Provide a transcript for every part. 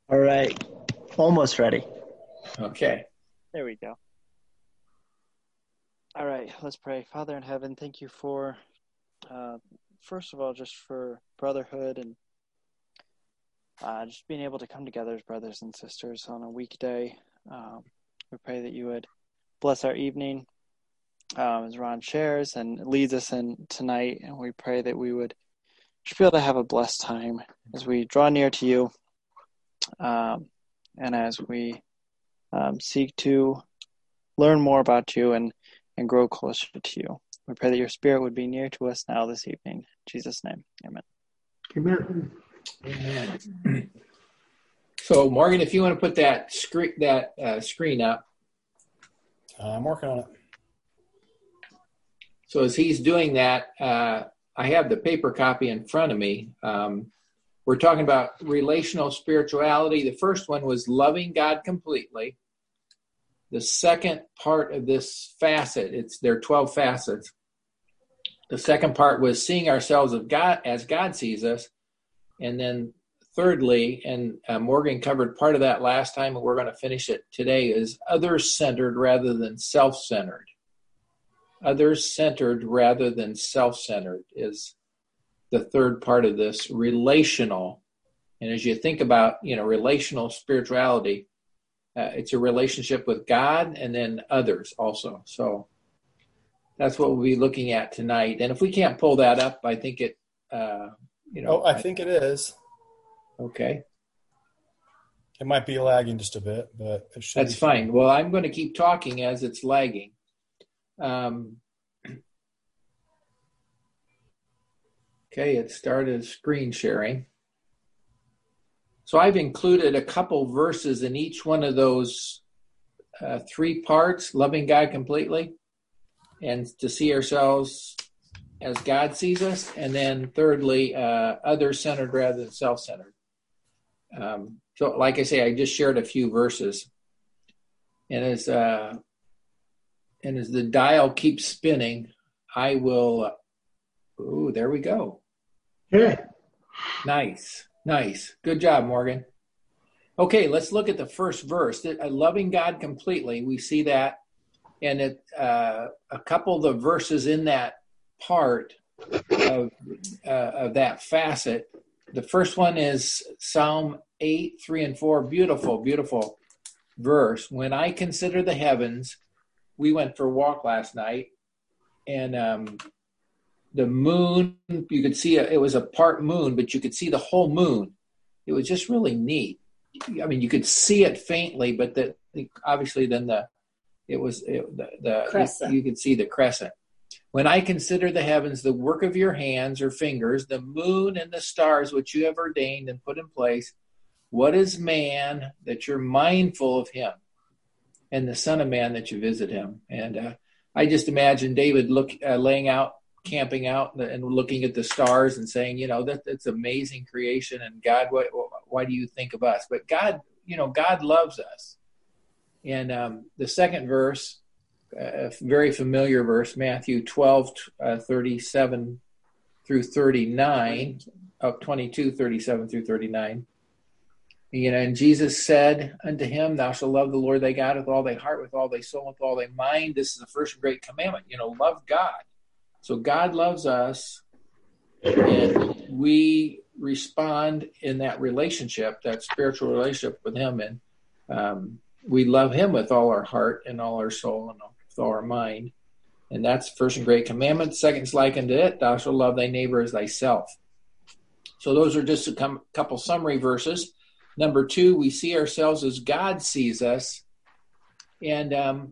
All right. Almost ready. Okay. There we go. All right, let's pray. Father in heaven, thank you for, first of all, just for brotherhood and just being able to come together as brothers and sisters on a weekday. We pray that you would bless our evening as Ron shares and leads us in tonight. And we pray that we would just be able to have a blessed time as we draw near to you and as we seek to learn more about you and grow closer to you. We pray that your spirit would be near to us now this evening. In Jesus' name, amen. Amen. Amen. So, Morgan, if you want to put that screen up. I'm working on it. So as he's doing that, I have the paper copy in front of me. We're talking about relational spirituality. The first one was loving God completely. The second part of this facet, there are 12 facets. The second part was seeing ourselves as God sees us. And then thirdly, and Morgan covered part of that last time, and we're going to finish it today, is others-centered rather than self-centered. Others-centered rather than self-centered is the third part of this, relational. And as you think about, relational spirituality, it's a relationship with God and then others also. So that's what we'll be looking at tonight. And if we can't pull that up, I think it, I think it is. Okay. It might be lagging just a bit, but it should. That's fine. Well, I'm going to keep talking as it's lagging. Okay, it started screen sharing. So I've included a couple verses in each one of those three parts, loving God completely, and to see ourselves as God sees us, and then thirdly, other-centered rather than self-centered. So like I say, I just shared a few verses. And as the dial keeps spinning, I will, there we go. Good. Nice. Good job, Morgan. Okay, let's look at the first verse. Loving God completely, we see that. And a couple of the verses in that part of that facet. The first one is Psalm 8, 3 and 4. Beautiful, beautiful verse. When I consider the heavens, we went for a walk last night, and the moon, you could see it was a part moon, but you could see the whole moon. It was just really neat. I mean, you could see it faintly, but obviously then you could see the crescent. When I consider the heavens, the work of your hands or fingers, the moon and the stars which you have ordained and put in place, what is man that you're mindful of him, and the Son of Man that you visit him? And I just imagine David laying out, camping out, and looking at the stars and saying, that's amazing creation. And God, why do you think of us? But God, God loves us. And the second verse, a very familiar verse, Matthew 12, 37 through 39, 22, 37 through 39. And Jesus said unto him, thou shalt love the Lord thy God with all thy heart, with all thy soul, with all thy mind. This is the first great commandment. Love God. So God loves us, and we respond in that relationship, that spiritual relationship with him. And we love him with all our heart and all our soul and with all our mind. And that's the first and great commandment. Second is like unto it, thou shalt love thy neighbor as thyself. So those are just a couple summary verses. Number 2, we see ourselves as God sees us. And,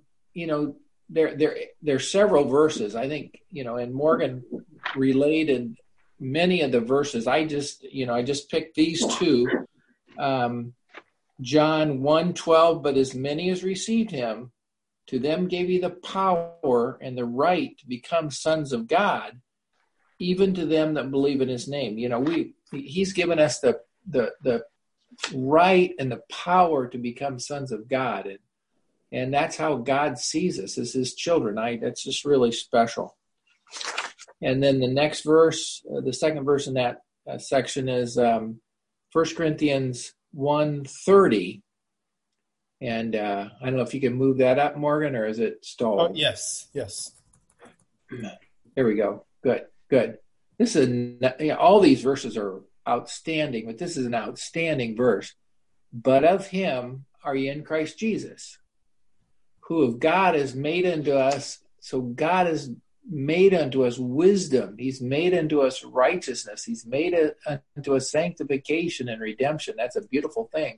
there are several verses. I think, and Morgan related many of the verses. I just picked these two. John 1:12, but as many as received him, to them gave he the power and the right to become sons of God, even to them that believe in his name. He's given us the right and the power to become sons of God. And that's how God sees us as his children. That's just really special. And then the next verse, the second verse in that section is 1 Corinthians 130. And I don't know if you can move that up, Morgan, or is it stalled? Oh, yes. There we go. Good. This is all these verses are outstanding, but this is an outstanding verse. But of him are ye in Christ Jesus, who of God is made unto us. So God has made unto us wisdom. He's made unto us righteousness. He's made unto us sanctification and redemption. That's a beautiful thing.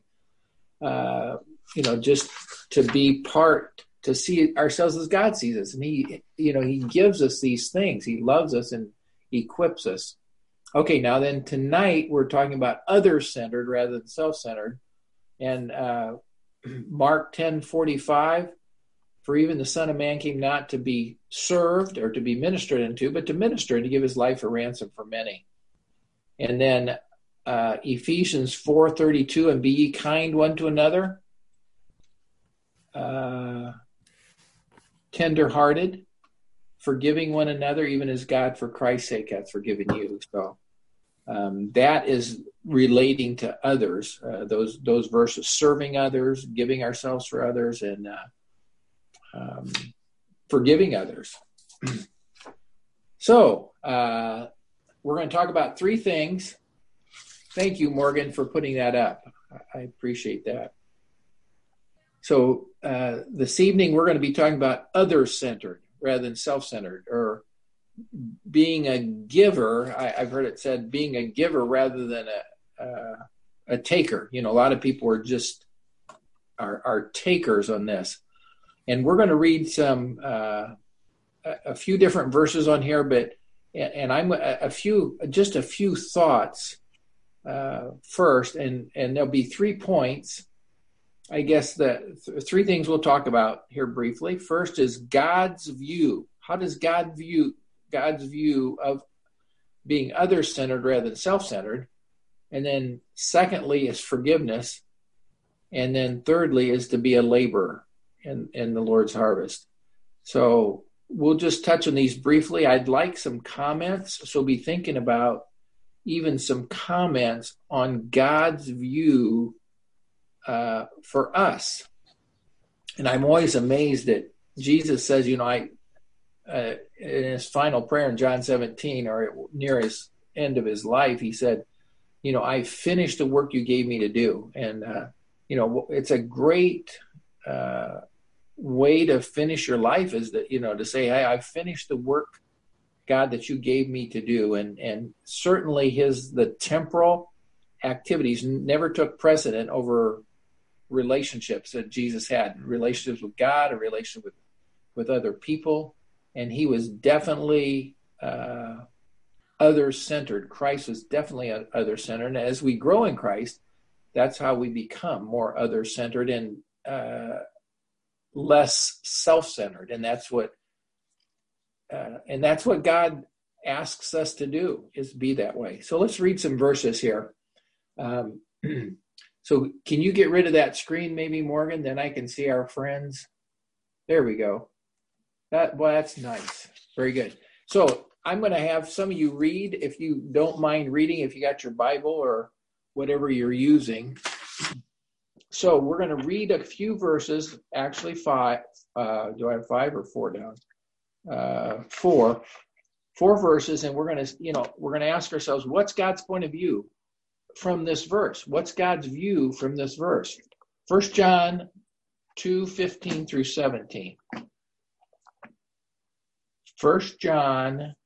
Just to be part, to see ourselves as God sees us. And he gives us these things. He loves us and equips us. Okay, now then tonight we're talking about other-centered rather than self-centered. And Mark 10:45, for even the Son of Man came not to be served or to be ministered unto, but to minister and to give his life a ransom for many. And then Ephesians 4:32, and be ye kind one to another, tender-hearted, forgiving one another, even as God for Christ's sake hath forgiven you. So that is relating to others, those verses, serving others, giving ourselves for others, and forgiving others. So we're going to talk about three things. Thank you, Morgan, for putting that up. I appreciate that. So this evening we're going to be talking about other-centered rather than self-centered, or being a giver. I've heard it said being a giver rather than a taker. A lot of people are takers on this. And we're going to read a few different verses on here, and I'm a few thoughts first, and there'll be 3 points. I guess the three things we'll talk about here briefly. First is God's view. How does God view God's view of being other-centered rather than self-centered? And then secondly is forgiveness. And then thirdly is to be a laborer in the Lord's harvest. So we'll just touch on these briefly. I'd like some comments. So be thinking about even some comments on God's view for us. And I'm always amazed that Jesus says, in his final prayer in John 17, or near his end of his life, he said, I finished the work you gave me to do. And, it's a great way to finish your life, is that, to say, hey, I finished the work, God, that you gave me to do. And certainly the temporal activities never took precedent over relationships that Jesus had, relationships with God, a relationship with other people. And he was definitely other-centered. Christ was definitely other-centered. And as we grow in Christ, that's how we become more other-centered and less self-centered. And that's what God asks us to do, is be that way. So let's read some verses here. So can you get rid of that screen maybe, Morgan? Then I can see our friends. There we go. That's nice. Very good. So I'm going to have some of you read, if you don't mind reading, if you got your Bible or whatever you're using. So we're going to read a few verses, actually 5. Do I have 5 or 4 down? 4 verses, and we're going to ask ourselves, what's God's point of view from this verse? What's God's view from this verse? 1 John 2:15 through 17. 1 John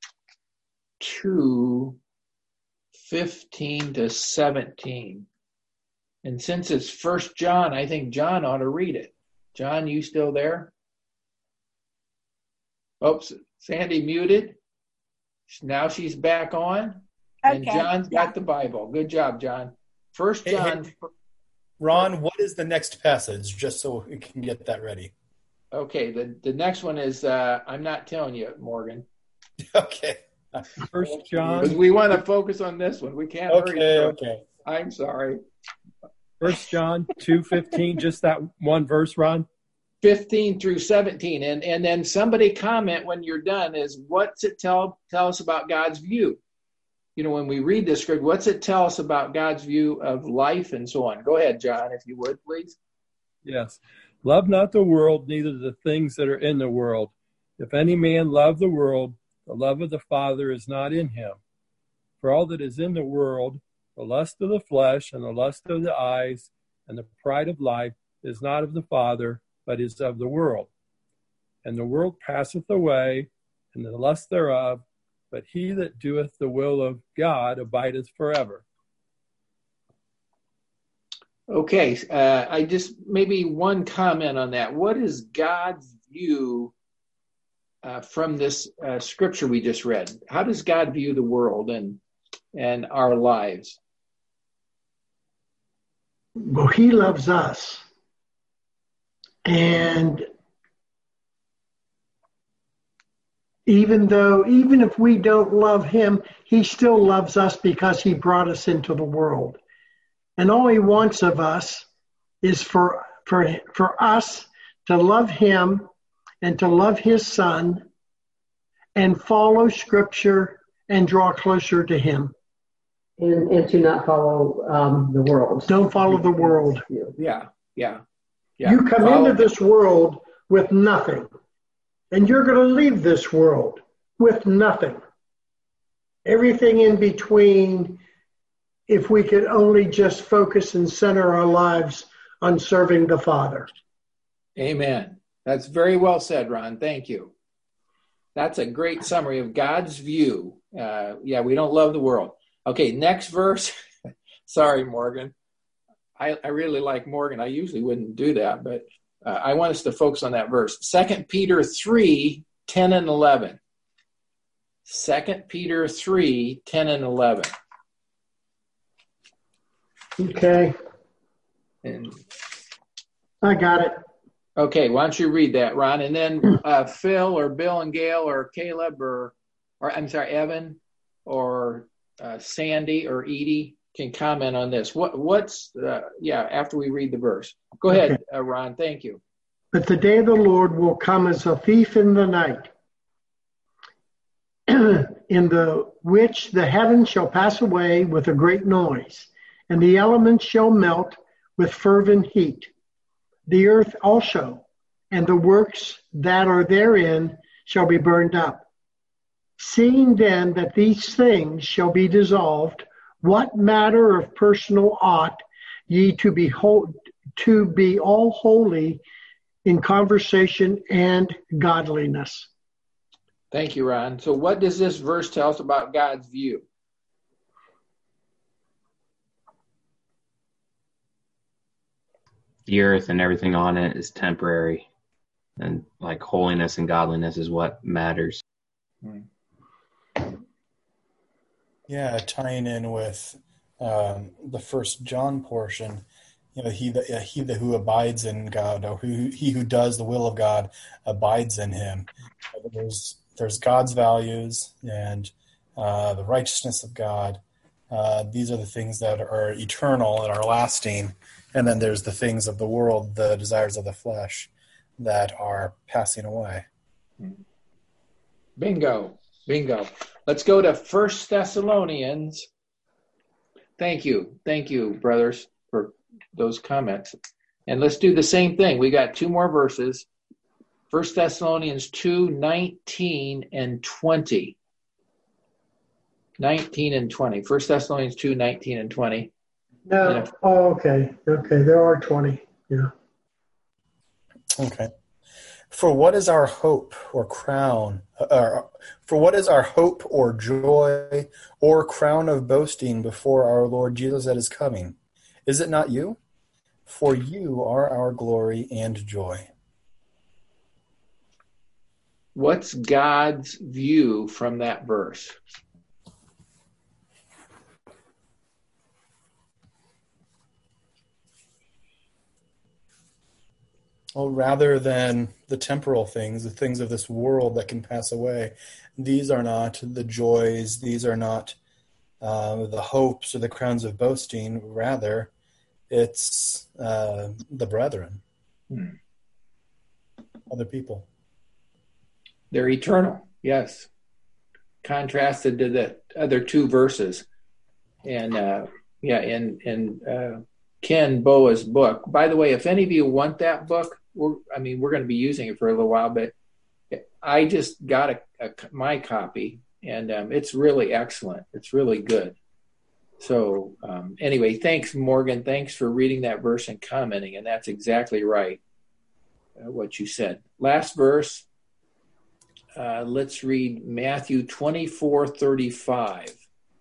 2:15 to 17. And since it's 1 John, I think John ought to read it. John, you still there? Oops, Sandy muted. Now she's back on. Okay. And John's got the Bible. Good job, John. 1 John. Hey, Ron, what is the next passage, just so we can get that ready? Okay, the next one is, I'm not telling you, Morgan. Okay. 1 John. Because we want to focus on this one. We can't hurry. Okay. I'm sorry. 1 John 2:15, just that one verse, Ron? 15 through 17. And then somebody comment when you're done is, what's it tell us about God's view? when we read this script, what's it tell us about God's view of life and so on? Go ahead, John, if you would, please. Yes. Love not the world, neither the things that are in the world. If any man love the world, the love of the Father is not in him. For all that is in the world, the lust of the flesh and the lust of the eyes and the pride of life is not of the Father, but is of the world. And the world passeth away, and the lust thereof, but he that doeth the will of God abideth forever. Okay, I just maybe one comment on that. What is God's view from this scripture we just read? How does God view the world and our lives? Well, he loves us. And even if we don't love him, he still loves us because he brought us into the world. And all he wants of us is for us to love him and to love his son and follow scripture and draw closer to him. And to not follow the world. Don't follow the world. Yeah. You come into this world with nothing, and you're going to leave this world with nothing. Everything in between, if we could only just focus and center our lives on serving the Father. Amen. That's very well said, Ron. Thank you. That's a great summary of God's view. We don't love the world. Okay, next verse. Sorry, Morgan. I really like Morgan. I usually wouldn't do that, but I want us to focus on that verse. 2 Peter 3, 10 and 11. 2 Peter 3, 10 and 11. Okay. And, I got it. okay, why don't you read that, Ron? And then Phil or Bill and Gail or Caleb or I'm sorry, Evan or Sandy or Edie can comment on this. What's after we read the verse. Go ahead, Ron. Thank you. But the day of the Lord will come as a thief in the night, in the which the heavens shall pass away with a great noise, and the elements shall melt with fervent heat. The earth also, and the works that are therein shall be burned up. Seeing then that these things shall be dissolved, what matter of personal ought ye to be all holy in conversation and godliness? Thank you, Ron. So what does this verse tell us about God's view? The earth and everything on it is temporary, and like holiness and godliness is what matters. Yeah, tying in with the First John portion, he that who abides in God, or he who does the will of God abides in him. There's God's values and the righteousness of God. These are the things that are eternal and are lasting. And then there's the things of the world, the desires of the flesh, that are passing away. Bingo. Let's go to 1 Thessalonians. Thank you, brothers, for those comments. And let's do the same thing. We got two more verses. 1 Thessalonians 2, 19 and 20. 19 and 20. 1 Thessalonians 2, 19 and 20. No. Oh, okay. There are 20. Yeah. Okay. For what is our hope or crown? For what is our hope or joy or crown of boasting before our Lord Jesus at his coming? Is it not you? For you are our glory and joy. What's God's view from that verse? Well, rather than the temporal things, the things of this world that can pass away, these are not the joys, these are not the hopes or the crowns of boasting. Rather, it's the brethren, other people. They're eternal, yes. contrasted to the other two verses. And in Ken Boa's book. By the way, if any of you want that book, we're going to be using it for a little while, but I just got my copy, and it's really excellent. It's really good. So anyway, thanks, Morgan. Thanks for reading that verse and commenting, and that's exactly right, what you said. Last verse, let's read Matthew 24:35.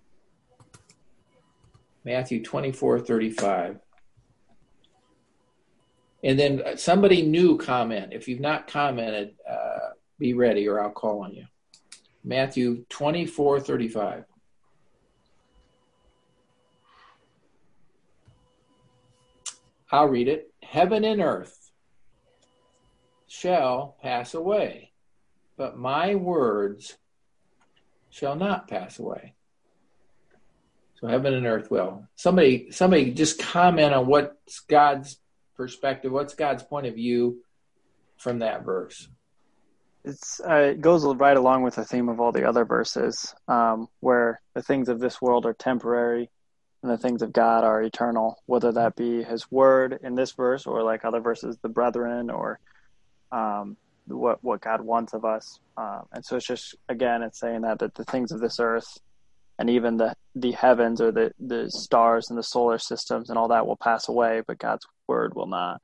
Matthew 24:35. And then somebody new comment. If you've not commented, be ready or I'll call on you. Matthew 24:35. I'll read it. Heaven and earth shall pass away, but my words shall not pass away. So heaven and earth will. Somebody just comment on what's God's perspective, what's God's point of view from that verse. It goes right along with the theme of all the other verses, where the things of this world are temporary and the things of God are eternal, whether that be his word in this verse or like other verses, the brethren, or what God wants of us. And so it's just, again, it's saying that the things of this earth and even the heavens or the stars and the solar systems and all that will pass away, but God's word will not.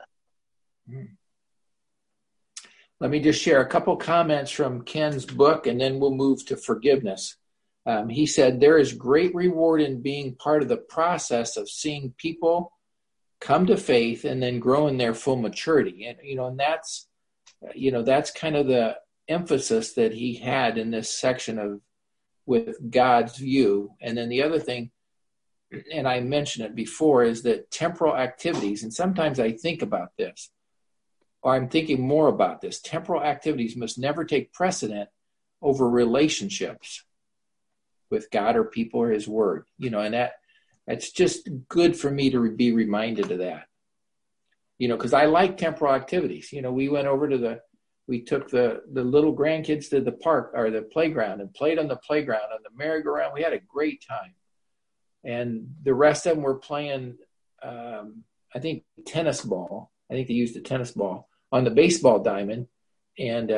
Let me just share a couple comments from Ken's book, and then we'll move to forgiveness. He said, there is great reward in being part of the process of seeing people come to faith and then grow in their full maturity. And that's kind of the emphasis that he had in this section with God's view. And then the other thing, and I mentioned it before, is that temporal activities, and sometimes I think about this, or I'm thinking more about this, temporal activities must never take precedent over relationships with God or people or his word. And that's just good for me to be reminded of that. Because I like temporal activities. We went over we took the little grandkids to the park or the playground and played on the playground, on the merry-go-round. We had a great time. And the rest of them were playing, I think, tennis ball. I think they used a tennis ball on the baseball diamond. And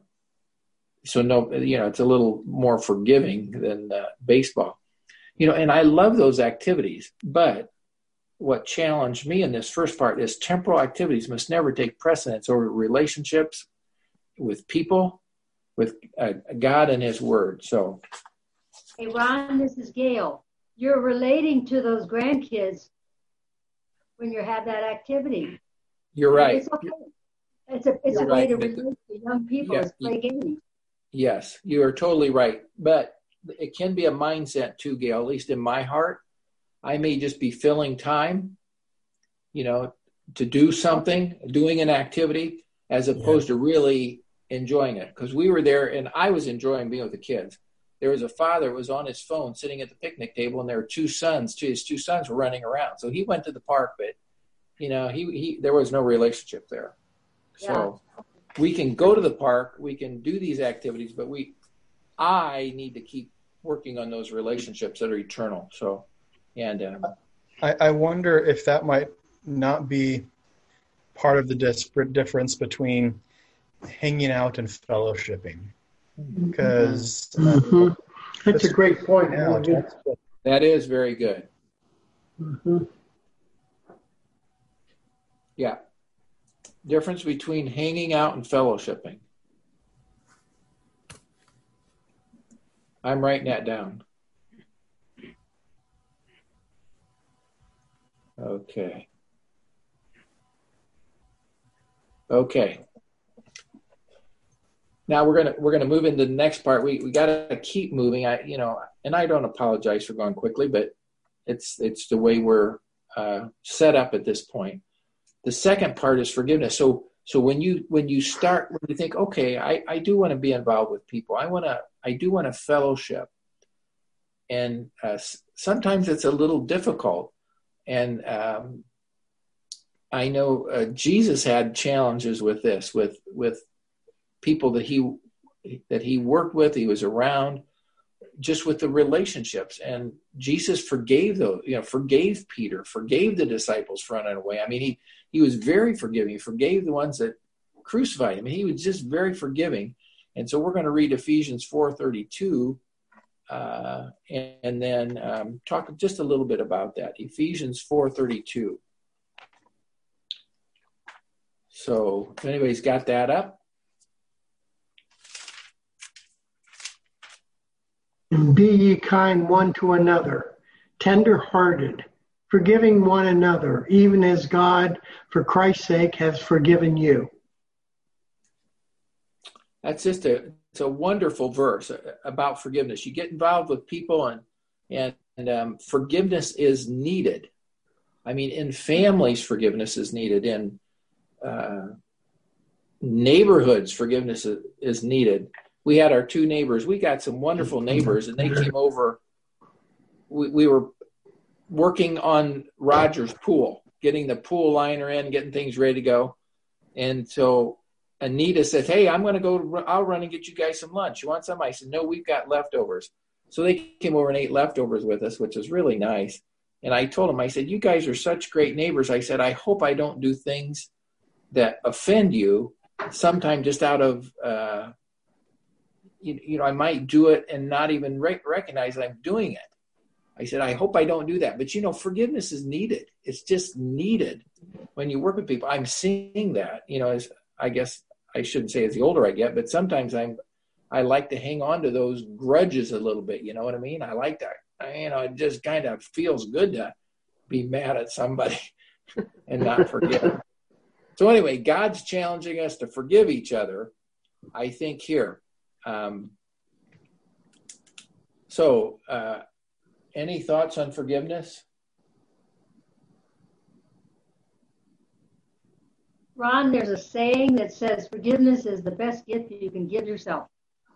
so it's a little more forgiving than baseball. And I love those activities. But what challenged me in this first part is temporal activities must never take precedence over relationships with people, with God and his word. So, hey, Ron, this is Gail. You're relating to those grandkids when you have that activity. You're right. It's okay. It's a way to relate to young people is play games. Yes, you are totally right. But it can be a mindset too, Gail, at least in my heart. I may just be filling time, to do something, doing an activity, as opposed to really enjoying it. Because we were there and I was enjoying being with the kids. There was a father who was on his phone sitting at the picnic table, and there were his two sons were running around. So he went to the park, but he there was no relationship there. Yeah. So we can go to the park, we can do these activities, but I need to keep working on those relationships that are eternal. So, and I wonder if that might not be part of the difference between hanging out and fellowshipping. Because that's a great point. That is very good. Yeah. Difference between hanging out and fellowshipping. I'm writing that down. Okay. Now we're gonna move into the next part. We gotta keep moving. And I don't apologize for going quickly, but it's the way we're set up at this point. The second part is forgiveness. So when you think, okay, I do want to be involved with people. I do want to fellowship, and sometimes it's a little difficult. And I know Jesus had challenges with this, with people that he worked with, he was around, just with the relationships. And Jesus forgave those, forgave Peter, forgave the disciples for running away. I mean, he was very forgiving. He forgave the ones that crucified him. He was just very forgiving. And so we're going to read Ephesians 4:32 and then talk just a little bit about that. Ephesians 4:32. So if anybody's got that up. And be ye kind one to another, tender-hearted, forgiving one another, even as God, for Christ's sake, has forgiven you. That's just it's a wonderful verse about forgiveness. You get involved with people, and forgiveness is needed. I mean, in families, forgiveness is needed. In neighborhoods, forgiveness is needed. We had our two neighbors. We got some wonderful neighbors, and they came over. We were working on Roger's pool, getting the pool liner in, getting things ready to go. And so Anita said, hey, I'll run and get you guys some lunch. You want some? I said, no, we've got leftovers. So they came over and ate leftovers with us, which was really nice. And I told them, I said, you guys are such great neighbors. I said, I hope I don't do things that offend you, sometime just out of, I might do it and not even recognize that I'm doing it. I said, I hope I don't do that. But, forgiveness is needed. It's just needed when you work with people. I'm seeing that, as I guess I shouldn't say as the older I get, but sometimes I like to hang on to those grudges a little bit. You know what I mean? I like that. It just kind of feels good to be mad at somebody and not forgive. So anyway, God's challenging us to forgive each other, I think, here. Any thoughts on forgiveness? Ron, there's a saying that says forgiveness is the best gift that you can give yourself.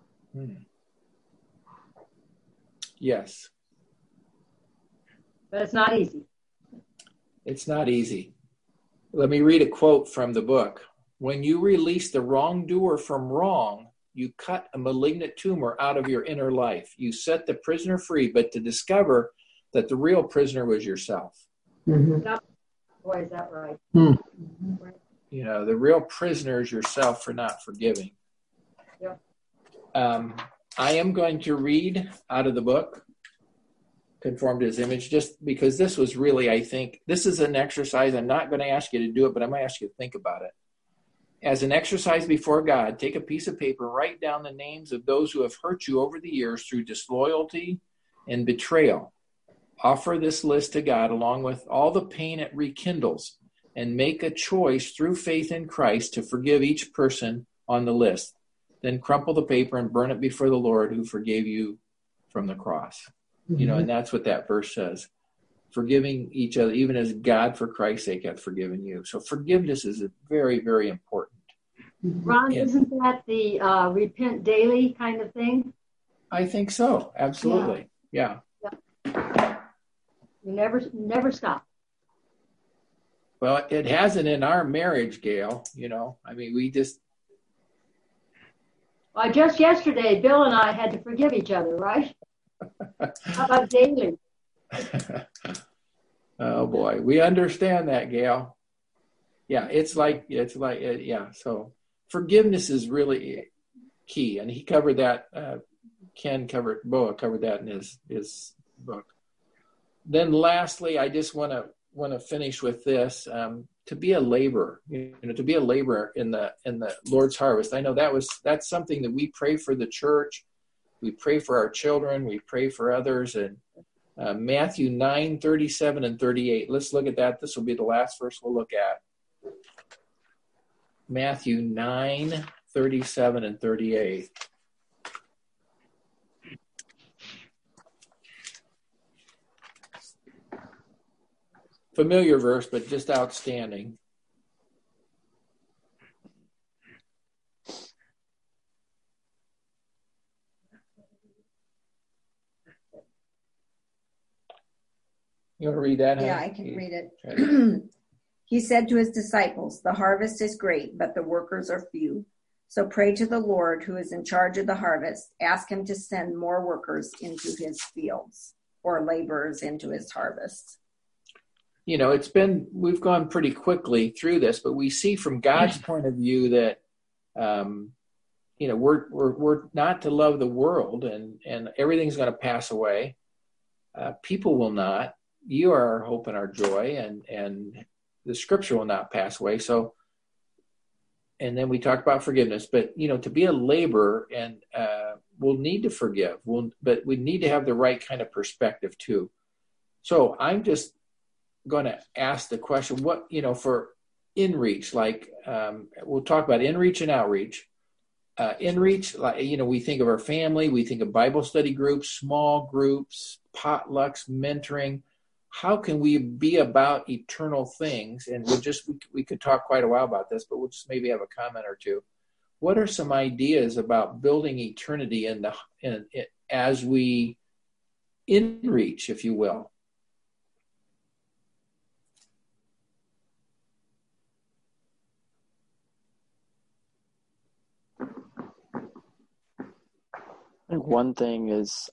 Yes. But it's not easy. It's not easy. Let me read a quote from the book. When you release the wrongdoer from wrong, you cut a malignant tumor out of your inner life. You set the prisoner free, but to discover that the real prisoner was yourself. Mm-hmm. Boy, is that right? Mm-hmm. The real prisoner is yourself for not forgiving. Yep. I am going to read out of the book, Conformed to His Image, just because this was really, I think, this is an exercise. I'm not going to ask you to do it, but I'm going to ask you to think about it. As an exercise before God, take a piece of paper, write down the names of those who have hurt you over the years through disloyalty and betrayal. Offer this list to God along with all the pain it rekindles, and make a choice through faith in Christ to forgive each person on the list. Then crumple the paper and burn it before the Lord who forgave you from the cross. Mm-hmm. And that's what that verse says. Forgiving each other, even as God, for Christ's sake, hath forgiven you. So forgiveness is very, very important. Ron, isn't that the repent daily kind of thing? I think so. Absolutely. Yeah. You never stop. Well, it hasn't in our marriage, Gail. We just... Well, just yesterday, Bill and I had to forgive each other, right? How about daily? Oh boy, we understand that, Gail. Yeah, it's like So forgiveness is really key, and he covered that. Boa covered that in his book. Then, lastly, I just want to finish with this: to be a laborer, to be a laborer in the Lord's harvest. I know that's something that we pray for the church. We pray for our children. We pray for others, and. Matthew 9:37 and 38. Let's look at that. This will be the last verse we'll look at. Matthew 9:37 and 38. Familiar verse, but just outstanding. You want to read that? Yeah, I can read it. He said to his disciples, the harvest is great, but the workers are few. So pray to the Lord who is in charge of the harvest. Ask him to send more workers into his fields or laborers into his harvest. You know, we've gone pretty quickly through this, but we see from God's point of view that, you know, we're not to love the world, and everything's going to pass away. People will not. You are our hope and our joy, and the scripture will not pass away. So, and then we talk about forgiveness, but, you know, to be a laborer, and we'll need to forgive, but we need to have the right kind of perspective too. So I'm just going to ask the question, what, you know, for inReach, like we'll talk about inReach and outreach. InReach, like, you know, we think of our family, we think of Bible study groups, small groups, potlucks, mentoring. How can we be about eternal things? And we could talk quite a while about this, but we'll just maybe have a comment or two. What are some ideas about building eternity as we InReach, if you will? I think one thing is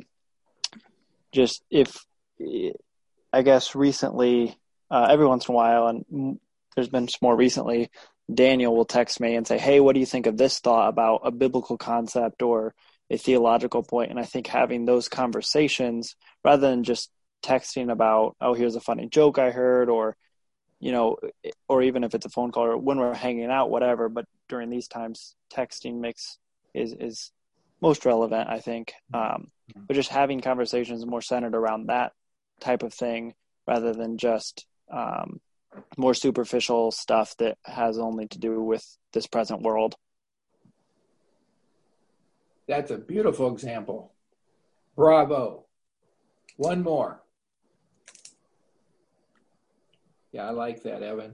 just I guess recently, every once in a while, and there's been more recently, Daniel will text me and say, hey, what do you think of this thought about a biblical concept or a theological point? And I think having those conversations rather than just texting about, oh, here's a funny joke I heard, or, you know, or even if it's a phone call or when we're hanging out, whatever, but during these times, texting is most relevant, I think. But just having conversations more centered around that type of thing rather than just more superficial stuff that has only to do with this present world. That's a beautiful example. Bravo. One more. Yeah, I like that, Evan.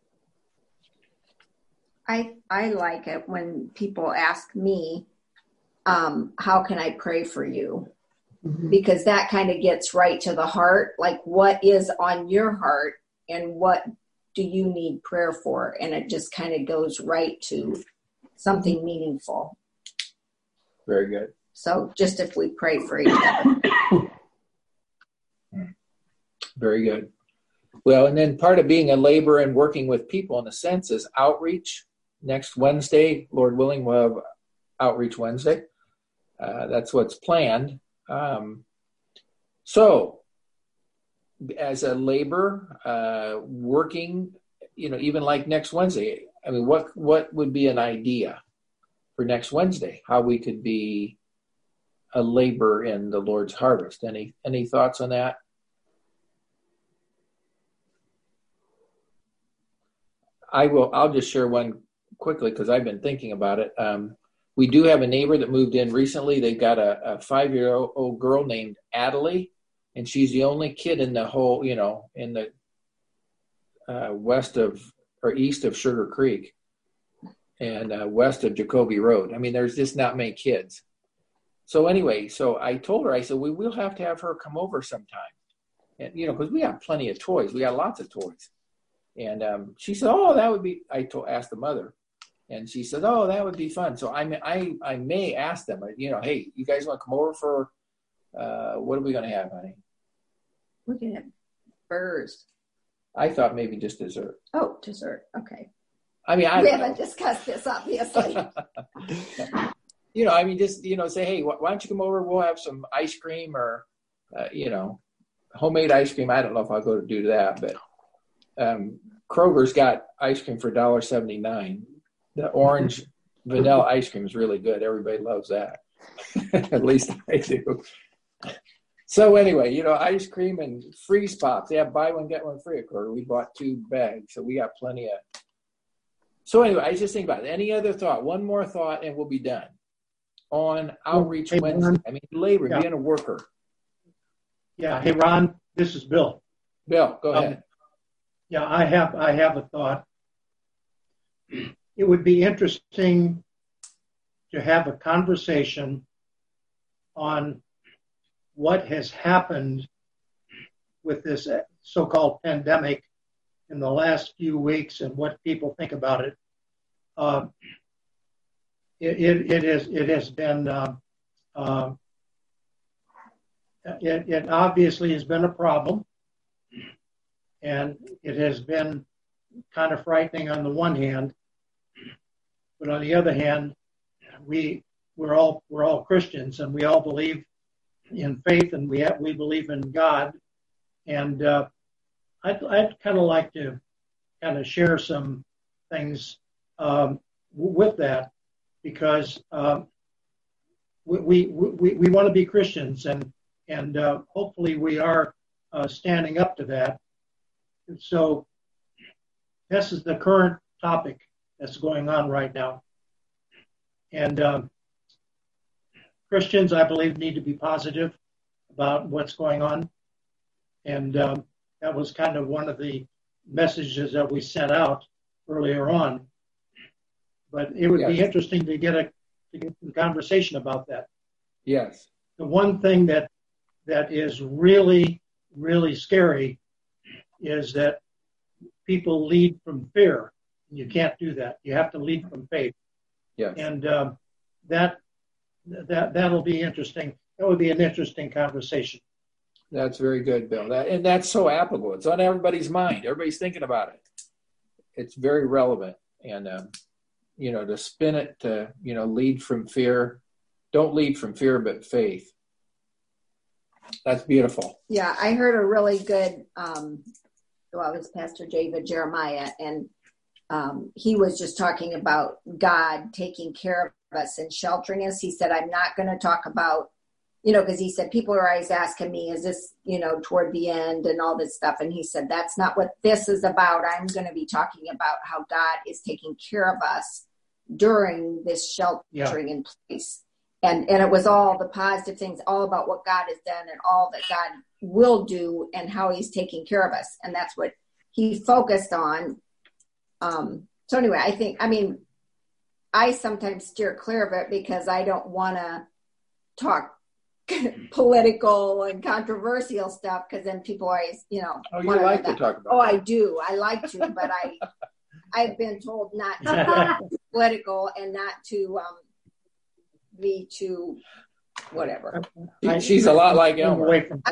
I like it when people ask me, how can I pray for you? Mm-hmm. Because that kind of gets right to the heart. Like, what is on your heart and what do you need prayer for? And it just kind of goes right to something meaningful. Very good. So just if we pray for each other. Very good. Well, and then part of being a laborer and working with people in a sense is outreach. Next Wednesday, Lord willing, we'll have Outreach Wednesday. That's what's planned. So as a laborer, working, you know, even like next Wednesday, I mean, what would be an idea for next Wednesday? How we could be a laborer in the Lord's harvest? Any thoughts on that? I'll just share one quickly because I've been thinking about it. We do have a neighbor that moved in recently. They've got a 5-year-old girl named Adelie, and she's the only kid in the whole, you know, in the west of or east of Sugar Creek and west of Jacoby Road. I mean, there's just not many kids. So anyway, so I told her, I said, we will have to have her come over sometime. And, you know, because we have plenty of toys. We got lots of toys. And she said, oh, that would be, asked the mother. And she said, oh, that would be fun. So I may ask them, you know, hey, you guys want to come over for, what are we going to have, honey? We're going to have burgers. I thought maybe just dessert. Oh, dessert. Okay. I mean, we haven't discussed this, obviously. You know, I mean, just, you know, say, hey, why don't you come over? We'll have some ice cream or, you know, homemade ice cream. I don't know if I'll go to do that, but Kroger's got ice cream for $1.79. The orange vanilla ice cream is really good. Everybody loves that. At least I do. So anyway, you know, ice cream and freeze pops. They have buy one, get one free at Kroger. We bought 2 bags, so we got plenty of. So anyway, I just think about it. Any other thought? One more thought and we'll be done. On Outreach Wednesday. Ron, I mean, labor, being a worker. Yeah. Hey, Ron, this is Bill. Bill, go ahead. Yeah, I have a thought. It would be interesting to have a conversation on what has happened with this so-called pandemic in the last few weeks and what people think about it. it has been it obviously has been a problem, and it has been kind of frightening on the one hand, but on the other hand, we're all Christians, and we all believe in faith, and we believe in God, and I'd kind of like to kind of share some things with that, because we want to be Christians, and hopefully we are standing up to that. And so this is the current topic that's going on right now. And Christians, I believe, need to be positive about what's going on. And that was kind of one of the messages that we sent out earlier on. But it would be interesting to get a conversation about that. Yes. The one thing that is really, really scary is that people lead from fear. You can't do that. You have to lead from faith. Yes. And that'll be interesting. That would be an interesting conversation. That's very good, Bill. And that's so applicable. It's on everybody's mind. Everybody's thinking about it. It's very relevant. And, to spin it to, lead from fear. Don't lead from fear, but faith. That's beautiful. Yeah, I heard a really good, it was Pastor David Jeremiah, and he was just talking about God taking care of us and sheltering us. He said, I'm not going to talk about, because he said, people are always asking me, is this, toward the end and all this stuff. And he said, that's not what this is about. I'm going to be talking about how God is taking care of us during this sheltering in place. And it was all the positive things, all about what God has done and all that God will do and how he's taking care of us. And that's what he focused on. So anyway, I sometimes steer clear of it because I don't want to talk political and controversial stuff, because then people always, Oh, you like to talk about I do. I like to, but I've been told not to be political and not to be too whatever. She's a lot like Elmer.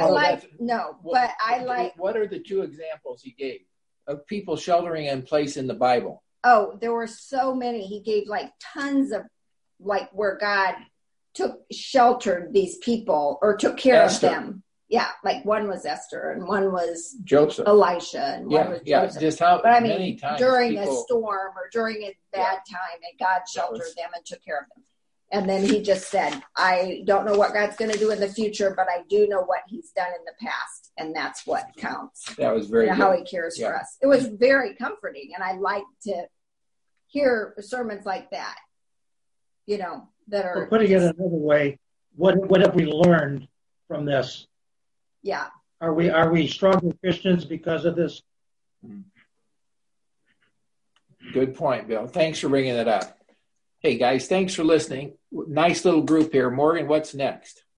What are the two examples he gave of people sheltering in place in the Bible? Oh, there were so many. He gave tons of where God sheltered these people or took care of them. Yeah, one was Esther and one was Joseph, Elisha, and one was Joseph. Just how many times during a storm or during a bad time, and God sheltered them and took care of them. And then he just said, I don't know what God's going to do in the future, but I do know what he's done in the past, and that's what counts. That was very good. How he cares for us. It was very comforting, and I like to hear sermons like that, that are... Well, putting it another way, what have we learned from this? Yeah. Are we stronger Christians because of this? Good point, Bill. Thanks for bringing it up. Hey, guys, thanks for listening. Nice little group here. Morgan, what's next?